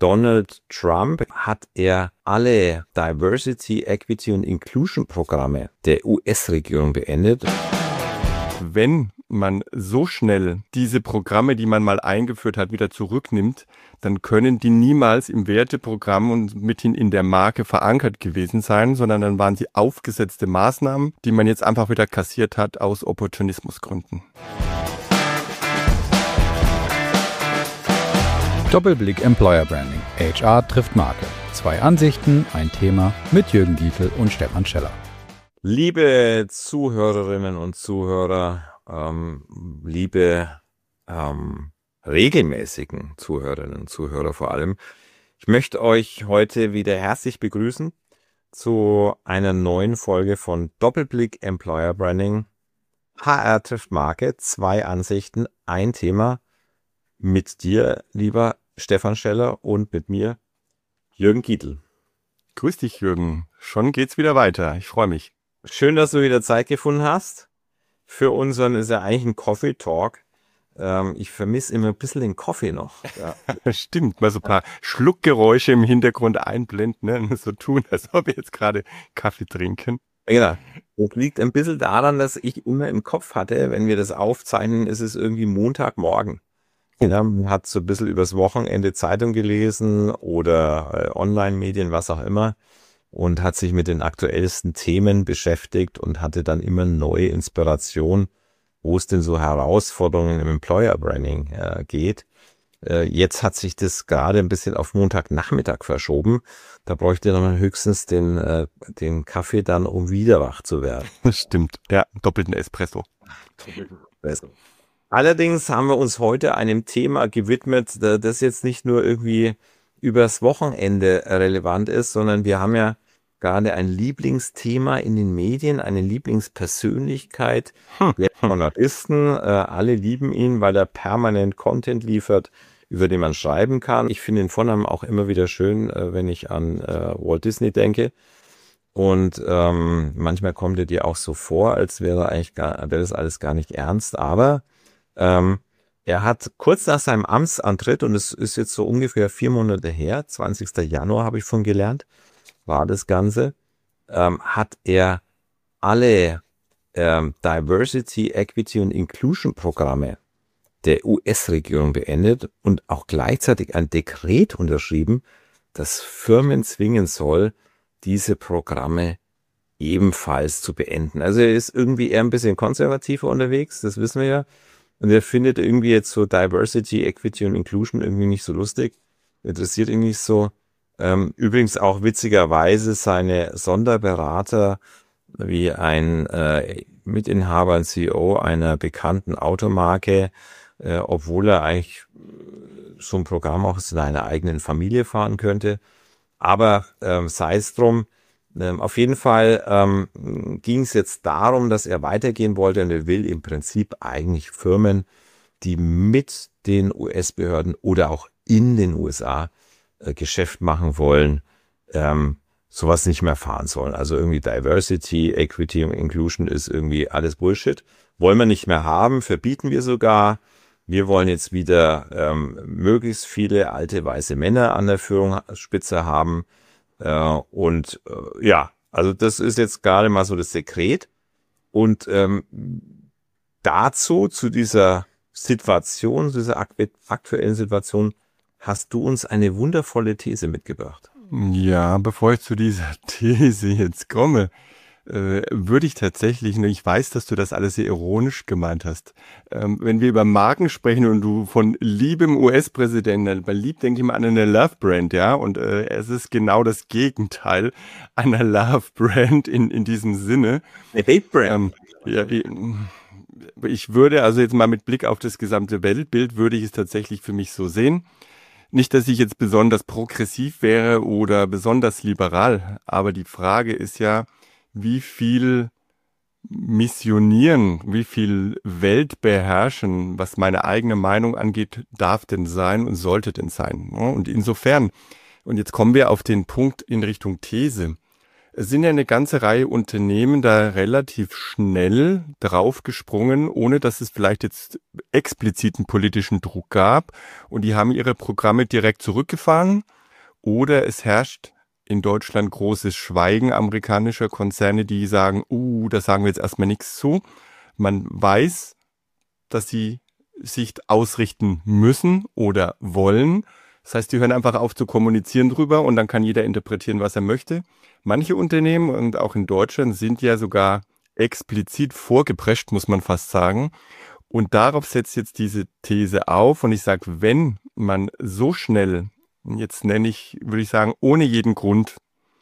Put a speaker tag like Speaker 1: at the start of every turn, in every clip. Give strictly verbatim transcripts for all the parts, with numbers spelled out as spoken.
Speaker 1: Donald Trump hat er alle Diversity, Equity und Inclusion Programme der U S-Regierung beendet.
Speaker 2: Wenn man so schnell diese Programme, die man mal eingeführt hat, wieder zurücknimmt, dann können die niemals im Werteprogramm und mithin in der Marke verankert gewesen sein, sondern dann waren sie aufgesetzte Maßnahmen, die man jetzt einfach wieder kassiert hat aus Opportunismusgründen.
Speaker 3: Doppelblick Employer Branding. H R trifft Marke. Zwei Ansichten, ein Thema mit Jürgen Dietl und Stefan Scheller.
Speaker 1: Liebe Zuhörerinnen und Zuhörer, ähm, liebe ähm, regelmäßigen Zuhörerinnen und Zuhörer vor allem, ich möchte euch heute wieder herzlich begrüßen zu einer neuen Folge von Doppelblick Employer Branding. H R trifft Marke, zwei Ansichten, ein Thema mit dir, lieber Stefan Scheller, und mit mir, Jürgen Dietl.
Speaker 2: Grüß dich, Jürgen. Schon geht's wieder weiter. Ich freue mich.
Speaker 1: Schön, dass du wieder Zeit gefunden hast. Für unseren ist ja eigentlich ein Coffee Talk. Ähm, ich vermisse immer ein bisschen den Kaffee noch. Ja.
Speaker 2: Stimmt, mal so ein paar Schluckgeräusche im Hintergrund einblenden, ne? So tun, als ob wir jetzt gerade Kaffee trinken.
Speaker 1: Genau. Das liegt ein bisschen daran, dass ich immer im Kopf hatte, wenn wir das aufzeichnen, ist es irgendwie Montagmorgen. Ja, man hat so ein bisschen übers Wochenende Zeitung gelesen oder äh, Online-Medien, was auch immer, und hat sich mit den aktuellsten Themen beschäftigt und hatte dann immer neue Inspiration, wo es denn so Herausforderungen im Employer Branding äh, geht. Äh, jetzt hat sich das gerade ein bisschen auf Montagnachmittag verschoben. Da bräuchte man höchstens den, äh, den Kaffee dann, um wieder wach zu werden.
Speaker 2: Das stimmt, der doppelten Espresso.
Speaker 1: Espresso. Allerdings haben wir uns heute einem Thema gewidmet, das jetzt nicht nur irgendwie übers Wochenende relevant ist, sondern wir haben ja gerade ein Lieblingsthema in den Medien, eine Lieblingspersönlichkeit.
Speaker 2: Hm.
Speaker 1: Wir Journalisten, äh, alle lieben ihn, weil er permanent Content liefert, über den man schreiben kann. Ich finde den Vornamen auch immer wieder schön, äh, wenn ich an äh, Walt Disney denke. Und ähm, manchmal kommt er dir auch so vor, als wäre eigentlich gar, wäre das alles gar nicht ernst, aber Ähm, er hat kurz nach seinem Amtsantritt, und es ist jetzt so ungefähr vier Monate her, zwanzigster Januar habe ich von gelernt, war das Ganze, ähm, hat er alle ähm, Diversity, Equity und Inclusion Programme der U S-Regierung beendet und auch gleichzeitig ein Dekret unterschrieben, das Firmen zwingen soll, diese Programme ebenfalls zu beenden. Also er ist irgendwie eher ein bisschen konservativer unterwegs, das wissen wir ja. Und er findet irgendwie jetzt so Diversity, Equity und Inclusion irgendwie nicht so lustig. Interessiert ihn nicht so. Ähm, übrigens auch witzigerweise seine Sonderberater wie ein äh, Mitinhaber, ein C E O einer bekannten Automarke, äh, obwohl er eigentlich so ein Programm auch in seiner eigenen Familie fahren könnte. Aber ähm, sei es drum. Ähm, auf jeden Fall ähm, ging es jetzt darum, dass er weitergehen wollte, und er will im Prinzip eigentlich Firmen, die mit den U S-Behörden oder auch in den U S A äh, Geschäft machen wollen, ähm, sowas nicht mehr fahren sollen. Also irgendwie Diversity, Equity und Inclusion ist irgendwie alles Bullshit. Wollen wir nicht mehr haben, verbieten wir sogar. Wir wollen jetzt wieder ähm, möglichst viele alte weiße Männer an der Führungsspitze haben. Äh, und äh, ja, also das ist jetzt gerade mal so das Dekret. Und ähm, dazu, zu dieser Situation, zu dieser aktu- aktuellen Situation, hast du uns eine wundervolle These mitgebracht.
Speaker 2: Ja, bevor ich zu dieser These jetzt komme, äh, würde ich tatsächlich, ne, ich weiß, dass du das alles sehr ironisch gemeint hast, ähm, wenn wir über Marken sprechen und du von liebem U S-Präsidenten, bei lieb denke ich mal an eine Love-Brand, ja, und äh, es ist genau das Gegenteil einer Love-Brand in, in diesem Sinne.
Speaker 1: Eine Babe-Brand.
Speaker 2: Ähm, ja, wie, ich würde, also jetzt mal mit Blick auf das gesamte Weltbild, würde ich es tatsächlich für mich so sehen. Nicht, dass ich jetzt besonders progressiv wäre oder besonders liberal, aber die Frage ist ja, wie viel missionieren, wie viel Welt beherrschen, was meine eigene Meinung angeht, darf denn sein und sollte denn sein. Und insofern, und jetzt kommen wir auf den Punkt in Richtung These, es sind ja eine ganze Reihe Unternehmen da relativ schnell draufgesprungen, ohne dass es vielleicht jetzt expliziten politischen Druck gab. Und die haben ihre Programme direkt zurückgefahren oder es herrscht in Deutschland großes Schweigen amerikanischer Konzerne, die sagen, uh, da sagen wir jetzt erstmal nichts zu. Man weiß, dass sie sich ausrichten müssen oder wollen. Das heißt, die hören einfach auf zu kommunizieren drüber und dann kann jeder interpretieren, was er möchte. Manche Unternehmen und auch in Deutschland sind ja sogar explizit vorgeprescht, muss man fast sagen. Und darauf setzt jetzt diese These auf. Und ich sage, wenn man so schnell, jetzt nenne ich, würde ich sagen, ohne jeden Grund,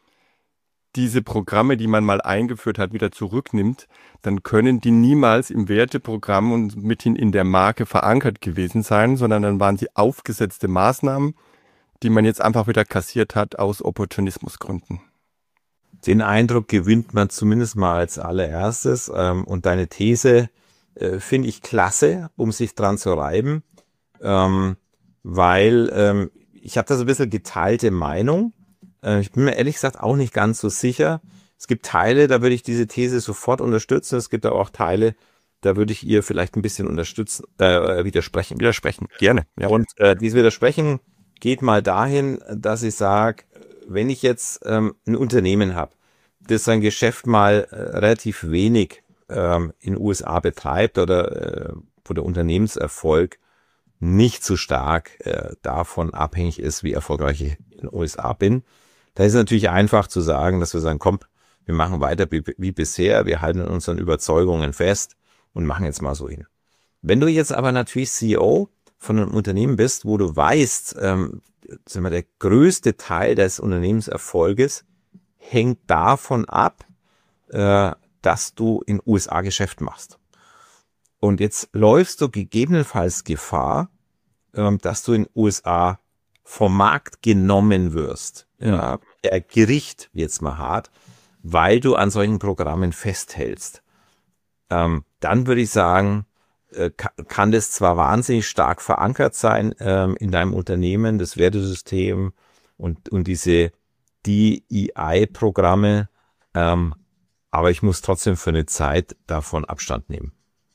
Speaker 2: diese Programme, die man mal eingeführt hat, wieder zurücknimmt, dann können die niemals im Werteprogramm und mithin in der Marke verankert gewesen sein, sondern dann waren sie aufgesetzte Maßnahmen, die man jetzt einfach wieder kassiert hat aus Opportunismusgründen.
Speaker 1: Den Eindruck gewinnt man zumindest mal als allererstes. Ähm, und deine These äh, finde ich klasse, um sich dran zu reiben, ähm, weil ähm, ich habe da so ein bisschen geteilte Meinung. Äh, ich bin mir ehrlich gesagt auch nicht ganz so sicher. Es gibt Teile, da würde ich diese These sofort unterstützen. Es gibt aber auch Teile, da würde ich ihr vielleicht ein bisschen unterstützen, äh, widersprechen.
Speaker 2: Widersprechen, gerne.
Speaker 1: Ja. Und äh, dieses Widersprechen geht mal dahin, dass ich sage, wenn ich jetzt ähm, ein Unternehmen habe, das sein Geschäft mal äh, relativ wenig ähm, in den U S A betreibt oder äh, wo der Unternehmenserfolg nicht so stark äh, davon abhängig ist, wie erfolgreich ich in den U S A bin, da ist es natürlich einfach zu sagen, dass wir sagen, komm, wir machen weiter wie, wie bisher, wir halten an unseren Überzeugungen fest und machen jetzt mal so hin. Wenn du jetzt aber natürlich C E O von einem Unternehmen bist, wo du weißt, ähm, sagen wir, der größte Teil des Unternehmenserfolges hängt davon ab, äh, dass du in U S A Geschäft machst. Und jetzt läufst du gegebenenfalls Gefahr, ähm, dass du in U S A vom Markt genommen wirst. Ja, der Gericht, jetzt mal hart, weil du an solchen Programmen festhältst. Ähm, dann würde ich sagen, äh, kann, kann das zwar wahnsinnig stark verankert sein ähm, in deinem Unternehmen, das Wertesystem und, und diese D E I-Programme, ähm, aber ich muss trotzdem für eine Zeit davon Abstand nehmen.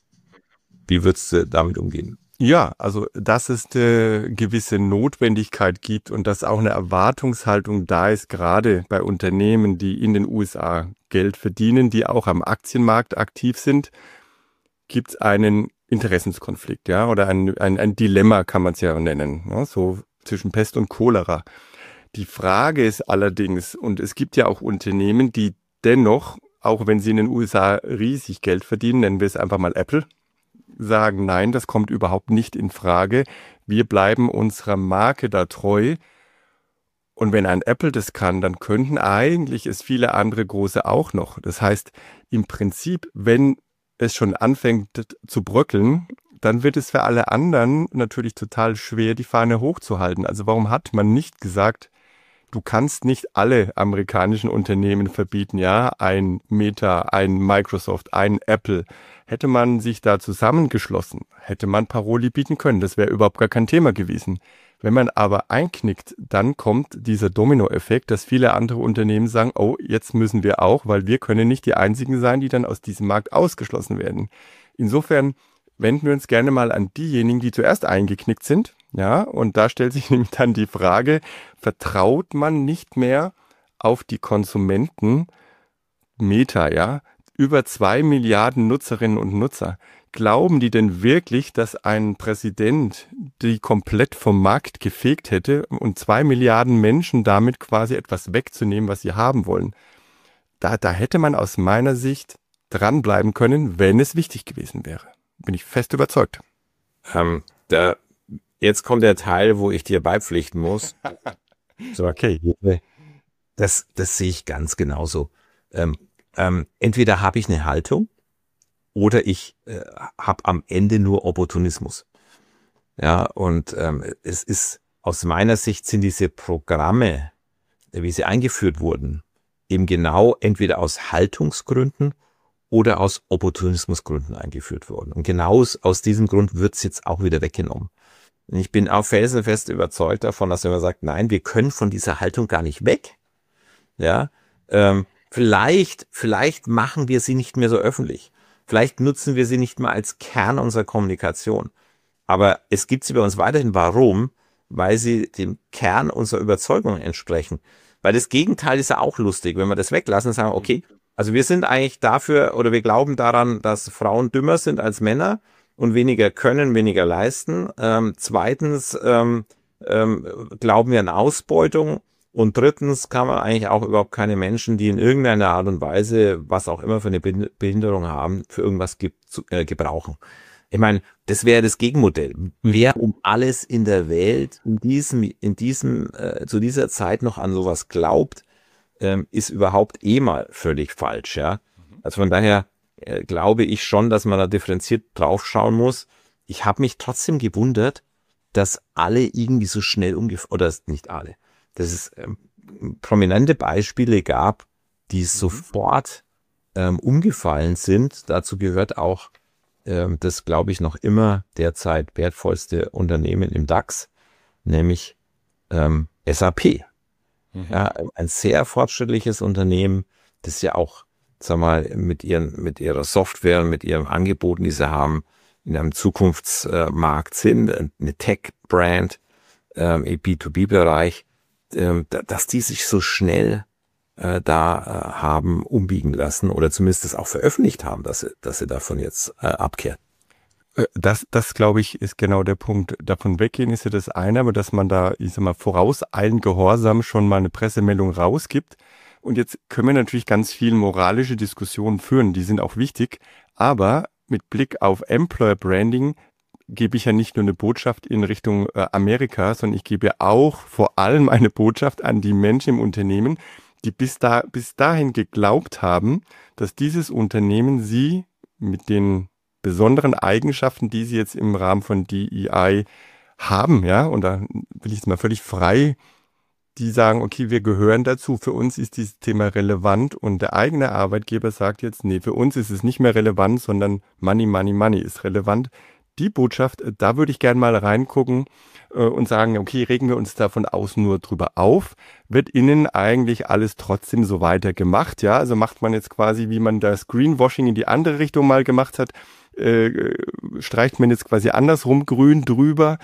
Speaker 1: Wie würdest du damit umgehen?
Speaker 2: Ja, also dass es eine gewisse Notwendigkeit gibt und dass auch eine Erwartungshaltung da ist, gerade bei Unternehmen, die in den U S A Geld verdienen, die auch am Aktienmarkt aktiv sind, gibt es einen Interessenskonflikt, ja, oder ein, ein, ein Dilemma kann man es ja nennen, ja, so zwischen Pest und Cholera. Die Frage ist allerdings, und es gibt ja auch Unternehmen, die dennoch, auch wenn sie in den U S A riesig Geld verdienen, nennen wir es einfach mal Apple, sagen, nein, das kommt überhaupt nicht in Frage. Wir bleiben unserer Marke da treu. Und wenn ein Apple das kann, dann könnten eigentlich es viele andere große auch noch. Das heißt, im Prinzip, wenn es schon anfängt zu bröckeln, dann wird es für alle anderen natürlich total schwer, die Fahne hochzuhalten. Also warum hat man nicht gesagt, du kannst nicht alle amerikanischen Unternehmen verbieten, ja, ein Meta, ein Microsoft, ein Apple. Hätte man sich da zusammengeschlossen, hätte man Paroli bieten können. Das wäre überhaupt gar kein Thema gewesen. Wenn man aber einknickt, dann kommt dieser Dominoeffekt, dass viele andere Unternehmen sagen, oh, jetzt müssen wir auch, weil wir können nicht die einzigen sein, die dann aus diesem Markt ausgeschlossen werden. Insofern wenden wir uns gerne mal an diejenigen, die zuerst eingeknickt sind. Ja, und da stellt sich nämlich dann die Frage, vertraut man nicht mehr auf die Konsumenten? Meta, ja, über zwei Milliarden Nutzerinnen und Nutzer. Glauben die denn wirklich, dass ein Präsident die komplett vom Markt gefegt hätte und zwei Milliarden Menschen damit quasi etwas wegzunehmen, was sie haben wollen? Da, da hätte man aus meiner Sicht dranbleiben können, wenn es wichtig gewesen wäre. Bin ich fest überzeugt.
Speaker 1: Ähm, da Jetzt kommt der Teil, wo ich dir beipflichten muss. So, okay. Das, das sehe ich ganz genauso. Ähm, ähm, entweder habe ich eine Haltung oder ich äh, habe am Ende nur Opportunismus. Ja, und ähm, es ist aus meiner Sicht sind diese Programme, wie sie eingeführt wurden, eben genau entweder aus Haltungsgründen oder aus Opportunismusgründen eingeführt worden. Und genau aus, aus diesem Grund wird es jetzt auch wieder weggenommen. Ich bin auch felsenfest überzeugt davon, dass wenn man sagt, nein, wir können von dieser Haltung gar nicht weg. Ja, ähm, vielleicht, vielleicht machen wir sie nicht mehr so öffentlich. Vielleicht nutzen wir sie nicht mehr als Kern unserer Kommunikation. Aber es gibt sie bei uns weiterhin. Warum? weil sie dem Kern unserer Überzeugung entsprechen. Weil das Gegenteil ist ja auch lustig, wenn wir das weglassen und sagen, okay, also wir sind eigentlich dafür oder wir glauben daran, dass Frauen dümmer sind als Männer und weniger können, weniger leisten. Ähm, zweitens ähm, ähm, glauben wir an Ausbeutung. Und drittens kann man eigentlich auch überhaupt keine Menschen, die in irgendeiner Art und Weise, was auch immer für eine Behinderung haben, für irgendwas ge- zu, äh, gebrauchen. Ich meine, das wäre das Gegenmodell. Wer um alles in der Welt in diesem, in diesem, äh, zu dieser Zeit noch an sowas glaubt, ähm, ist überhaupt eh mal völlig falsch, ja. Also von daher äh, glaube ich schon, dass man da differenziert draufschauen muss. Ich habe mich trotzdem gewundert, dass alle irgendwie so schnell umgefallen, oder nicht alle, dass es ähm, prominente Beispiele gab, die sofort ähm, umgefallen sind. Dazu gehört auch ähm, das, glaube ich, noch immer derzeit wertvollste Unternehmen im DAX, nämlich ähm, S A P. Mhm. Ja, ein sehr fortschrittliches Unternehmen, das ja auch, sag mal, mit ihren, mit ihrer Software und mit ihren Angeboten, die sie haben, in einem Zukunftsmarkt sind, eine Tech-Brand ähm, im B zwei B-Bereich, ähm, dass die sich so schnell äh, da äh, haben umbiegen lassen oder zumindest das auch veröffentlicht haben, dass sie, dass sie davon jetzt äh, abkehren.
Speaker 2: Das, das glaube ich, ist genau der Punkt. Davon weggehen ist ja das eine, aber dass man da, ich sag mal, vorauseilend Gehorsam schon mal eine Pressemeldung rausgibt. Und jetzt können wir natürlich ganz viel moralische Diskussionen führen, die sind auch wichtig, aber mit Blick auf Employer Branding gebe ich ja nicht nur eine Botschaft in Richtung äh, Amerika, sondern ich gebe auch vor allem eine Botschaft an die Menschen im Unternehmen, die bis da bis dahin geglaubt haben, dass dieses Unternehmen sie mit den besonderen Eigenschaften, die sie jetzt im Rahmen von D E I haben, ja, und da will ich es mal völlig frei, die sagen, okay, wir gehören dazu, für uns ist dieses Thema relevant und der eigene Arbeitgeber sagt jetzt, nee, für uns ist es nicht mehr relevant, sondern Money, Money, Money ist relevant. Die Botschaft, da würde ich gerne mal reingucken äh, und sagen, okay, regen wir uns da von außen nur drüber auf, wird innen eigentlich alles trotzdem so weiter gemacht, ja, also macht man jetzt quasi, wie man das Greenwashing in die andere Richtung mal gemacht hat, äh, streicht man jetzt quasi andersrum grün drüber.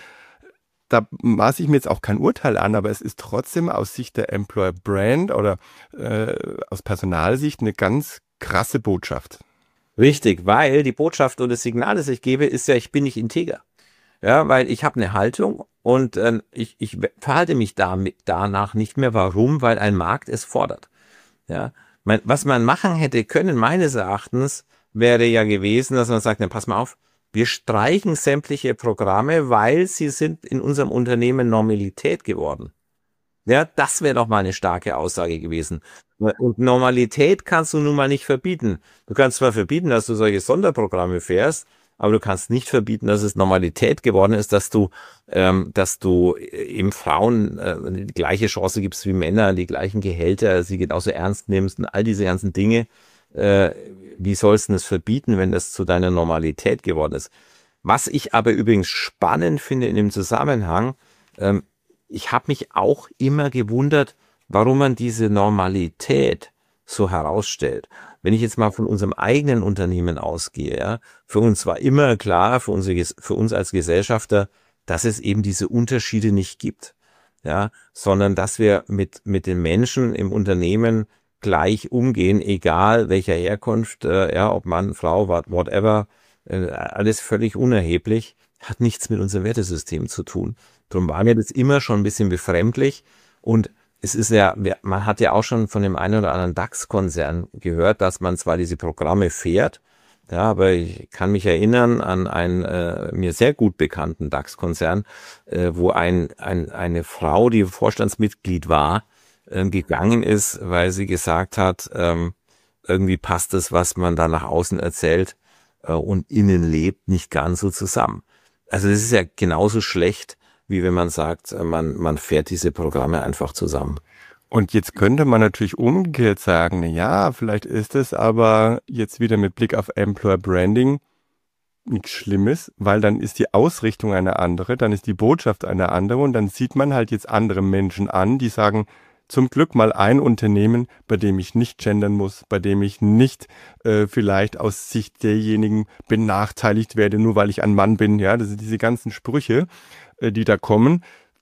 Speaker 2: Da maße ich mir jetzt auch kein Urteil an, aber es ist trotzdem aus Sicht der Employer Brand oder äh, aus Personalsicht eine ganz krasse Botschaft.
Speaker 1: Richtig, weil die Botschaft und das Signal, das ich gebe, ist ja, ich bin nicht integer. Ja, weil ich habe eine Haltung und äh, ich, ich verhalte mich damit, danach nicht mehr. Warum? Weil ein Markt es fordert. Ja, mein, was man machen hätte können, meines Erachtens, wäre ja gewesen, dass man sagt, na, pass mal auf, wir streichen sämtliche Programme, weil sie sind in unserem Unternehmen Normalität geworden. Ja, das wäre doch mal eine starke Aussage gewesen. Und Normalität kannst du nun mal nicht verbieten. Du kannst zwar verbieten, dass du solche Sonderprogramme fährst, aber du kannst nicht verbieten, dass es Normalität geworden ist, dass du, ähm, dass du eben Frauen äh, die gleiche Chance gibst wie Männer, die gleichen Gehälter, sie genauso ernst nimmst und all diese ganzen Dinge. Äh, wie sollst du das verbieten, wenn das zu deiner Normalität geworden ist? Was ich aber übrigens spannend finde in dem Zusammenhang, ähm, ich habe mich auch immer gewundert, warum man diese Normalität so herausstellt. Wenn ich jetzt mal von unserem eigenen Unternehmen ausgehe, ja, für uns war immer klar, für, unsere, für uns als Gesellschafter, dass es eben diese Unterschiede nicht gibt, ja, sondern dass wir mit, mit den Menschen im Unternehmen gleich umgehen, egal welcher Herkunft, äh, ja, ob Mann, Frau, whatever, äh, alles völlig unerheblich, hat nichts mit unserem Wertesystem zu tun. Darum war mir das immer schon ein bisschen befremdlich und es ist ja, man hat ja auch schon von dem einen oder anderen DAX-Konzern gehört, dass man zwar diese Programme fährt, ja, aber ich kann mich erinnern an einen äh, mir sehr gut bekannten DAX-Konzern, äh, wo ein, ein eine Frau, die Vorstandsmitglied war, gegangen ist, weil sie gesagt hat, ähm, irgendwie passt das, was man da nach außen erzählt äh, und innen lebt, nicht ganz so zusammen. Also das ist ja genauso schlecht, wie wenn man sagt, man, man fährt diese Programme einfach zusammen.
Speaker 2: Und jetzt könnte man natürlich umgekehrt sagen, na ja, vielleicht ist es aber jetzt wieder mit Blick auf Employer Branding nichts Schlimmes, weil dann ist die Ausrichtung eine andere, dann ist die Botschaft eine andere und dann sieht man halt jetzt andere Menschen an, die sagen, zum Glück mal ein Unternehmen, bei dem ich nicht gendern muss, bei dem ich nicht äh, vielleicht aus Sicht derjenigen benachteiligt werde, nur weil ich ein Mann bin. Ja, das sind diese ganzen Sprüche, äh, die da kommen.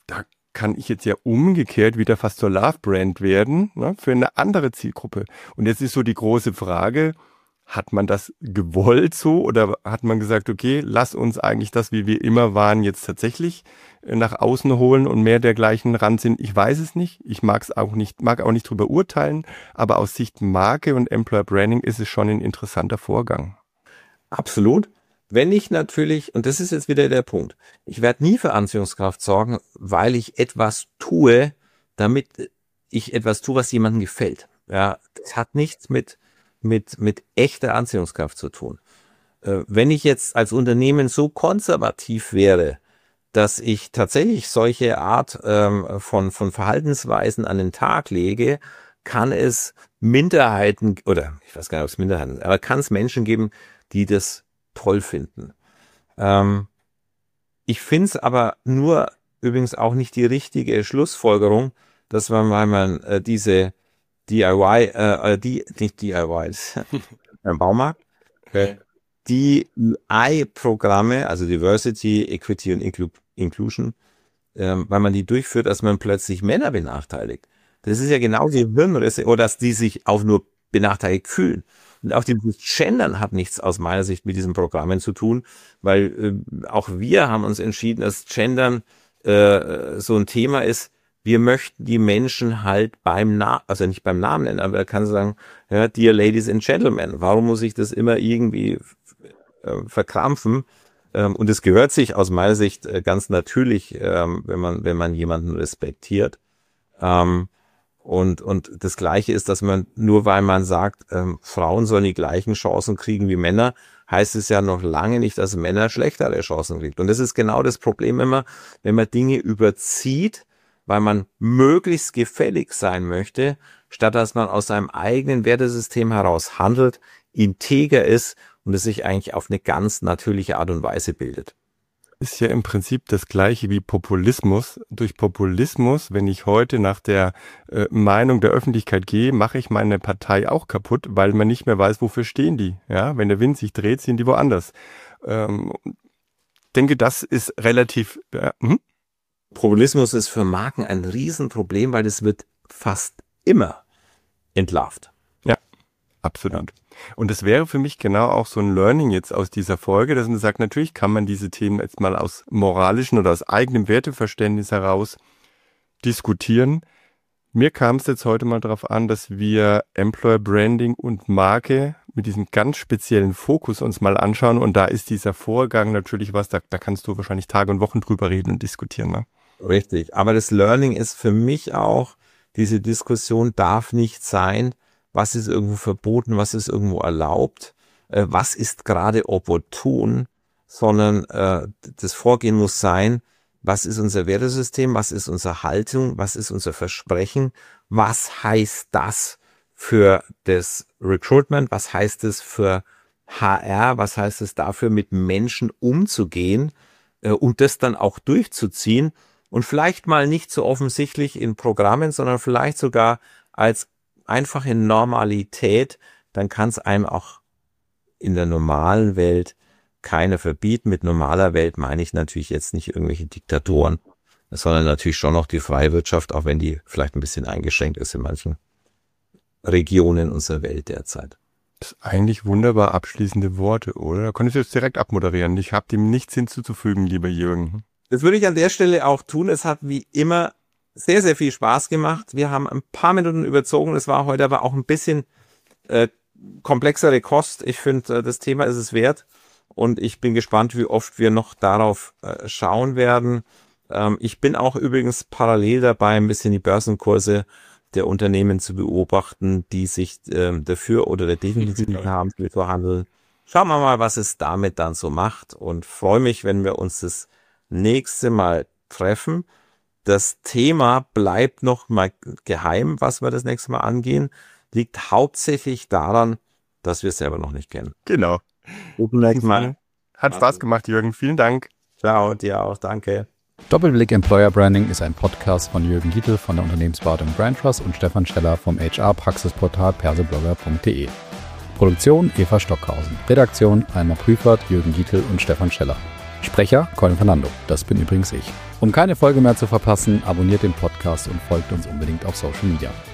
Speaker 2: da kann ich jetzt ja umgekehrt wieder fast zur Love-Brand werden, ne, für eine andere Zielgruppe. Und jetzt ist so die große Frage, hat man das gewollt so oder hat man gesagt, okay, lass uns eigentlich das, wie wir immer waren, jetzt tatsächlich nach außen holen und mehr dergleichen ran sind? Ich weiß es nicht. Ich mag es auch nicht, mag auch nicht drüber urteilen, aber aus Sicht Marke und Employer Branding ist es schon ein interessanter Vorgang.
Speaker 1: Absolut. Wenn ich natürlich, und das ist jetzt wieder der Punkt, ich werde nie für Anziehungskraft sorgen, weil ich etwas tue, damit ich etwas tue, was jemandem gefällt. Ja, das hat nichts mit, mit, mit echter Anziehungskraft zu tun. Äh, wenn ich jetzt als Unternehmen so konservativ wäre, dass ich tatsächlich solche Art ähm, von, von Verhaltensweisen an den Tag lege, kann es Minderheiten, oder ich weiß gar nicht, ob es Minderheiten sind, aber kann es Menschen geben, die das toll finden. Ähm, ich finde es aber nur übrigens auch nicht die richtige Schlussfolgerung, dass man, weil man äh, diese D I Y, äh, die, nicht D I Y, im Baumarkt, okay. D E I-Programme, also Diversity, Equity und Inclu- Inclusion, ähm, weil man die durchführt, dass man plötzlich Männer benachteiligt. Das ist ja genau die Hirn, oder, oder dass die sich auch nur benachteiligt fühlen. Und auch dieses Gendern hat nichts aus meiner Sicht mit diesen Programmen zu tun, weil äh, auch wir haben uns entschieden, dass Gendern äh, so ein Thema ist. Wir möchten die Menschen halt beim Namen, also nicht beim Namen nennen, aber er kann sagen, ja, dear ladies and gentlemen, warum muss ich das immer irgendwie äh, verkrampfen? Ähm, und es gehört sich aus meiner Sicht äh, ganz natürlich, ähm, wenn man wenn man jemanden respektiert. Ähm, Und, und das Gleiche ist, dass man, nur weil man sagt, ähm, Frauen sollen die gleichen Chancen kriegen wie Männer, heißt es ja noch lange nicht, dass Männer schlechtere Chancen kriegen. Und das ist genau das Problem immer, wenn man Dinge überzieht, weil man möglichst gefällig sein möchte, statt dass man aus seinem eigenen Wertesystem heraus handelt, integer ist und es sich eigentlich auf eine ganz natürliche Art und Weise bildet.
Speaker 2: Ist ja im Prinzip das Gleiche wie Populismus. Durch Populismus, wenn ich heute nach der äh, Meinung der Öffentlichkeit gehe, mache ich meine Partei auch kaputt, weil man nicht mehr weiß, wofür stehen die. Ja, wenn der Wind sich dreht, sind die woanders. Ähm, denke, das ist relativ... Äh, hm?
Speaker 1: Populismus ist für Marken ein Riesenproblem, weil es wird fast immer entlarvt.
Speaker 2: Ja, absolut. Ja. Und das wäre für mich genau auch so ein Learning jetzt aus dieser Folge, dass man sagt, natürlich kann man diese Themen jetzt mal aus moralischen oder aus eigenem Werteverständnis heraus diskutieren. Mir kam es jetzt heute mal darauf an, dass wir Employer Branding und Marke mit diesem ganz speziellen Fokus uns mal anschauen. Und da ist dieser Vorgang natürlich was, da, da kannst du wahrscheinlich Tage und Wochen drüber reden und diskutieren. Ne?
Speaker 1: Richtig. Aber das Learning ist für mich auch, diese Diskussion darf nicht sein, was ist irgendwo verboten, was ist irgendwo erlaubt, äh, was ist gerade opportun, sondern äh, das Vorgehen muss sein, was ist unser Wertesystem, was ist unsere Haltung, was ist unser Versprechen, was heißt das für das Recruitment, was heißt es für H R, was heißt es dafür, mit Menschen umzugehen äh, und das dann auch durchzuziehen und vielleicht mal nicht so offensichtlich in Programmen, sondern vielleicht sogar als einfache Normalität, dann kann es einem auch in der normalen Welt keiner verbieten. Mit normaler Welt meine ich natürlich jetzt nicht irgendwelche Diktatoren, sondern natürlich schon noch die freie Wirtschaft, auch wenn die vielleicht ein bisschen eingeschränkt ist in manchen Regionen unserer Welt derzeit.
Speaker 2: Das ist eigentlich wunderbar abschließende Worte, oder? Da könntest du jetzt direkt abmoderieren. Ich habe dem nichts hinzuzufügen, lieber Jürgen.
Speaker 1: Das würde ich an der Stelle auch tun. Es hat wie immer sehr, sehr viel Spaß gemacht. Wir haben ein paar Minuten überzogen. Es war heute aber auch ein bisschen äh, komplexere Kost. Ich finde, äh, das Thema ist es wert. Und ich bin gespannt, wie oft wir noch darauf äh, schauen werden. Ähm, ich bin auch übrigens parallel dabei, ein bisschen die Börsenkurse der Unternehmen zu beobachten, die sich äh, dafür oder der definitiv haben, zu handeln. Schauen wir mal, was es damit dann so macht. Und freue mich, wenn wir uns das nächste Mal treffen. Das Thema bleibt noch mal geheim, was wir das nächste Mal angehen. Liegt hauptsächlich daran, dass wir es selber noch nicht kennen.
Speaker 2: Genau.
Speaker 1: Bis zum nächsten Mal.
Speaker 2: Hat Spaß gemacht, Jürgen. Vielen Dank.
Speaker 1: Ciao, dir auch. Danke.
Speaker 3: Doppelblick Employer Branding ist ein Podcast von Jürgen Dietl von der Unternehmensberatung Brand Trust und Stefan Scheller vom H R-Praxisportal perseblogger punkt de. Produktion Eva Stockhausen. Redaktion Alma Prüfert, Jürgen Dietl und Stefan Scheller. Sprecher Colin Fernando, das bin übrigens ich. Um keine Folge mehr zu verpassen, abonniert den Podcast und folgt uns unbedingt auf Social Media.